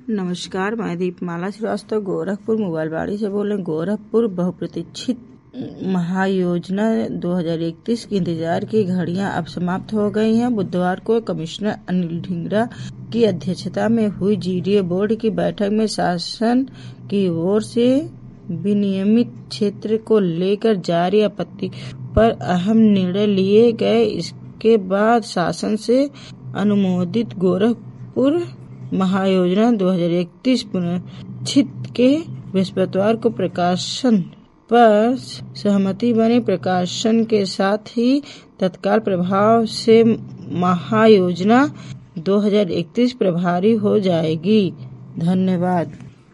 नमस्कार, मैं दीपमाला श्रीवास्तव गोरखपुर मोबाइलवाड़ी से बोल रहे हैं। गोरखपुर बहुप्रतीक्षित महायोजना 2031 के इंतजार की घड़ियां अब समाप्त हो गई हैं। बुधवार को कमिश्नर अनिल ढींगरा की अध्यक्षता में हुई जीडीए बोर्ड की बैठक में शासन की ओर से विनियमित क्षेत्र को लेकर जारी आपत्ति पर अहम निर्णय लिए गए। इसके बाद शासन से अनुमोदित गोरखपुर महायोजना 2031 पुनरीक्षित के बृहस्पतिवार को प्रकाशन पर सहमति बनी। प्रकाशन के साथ ही तत्काल प्रभाव से महायोजना 2031 प्रभावी हो जाएगी। धन्यवाद।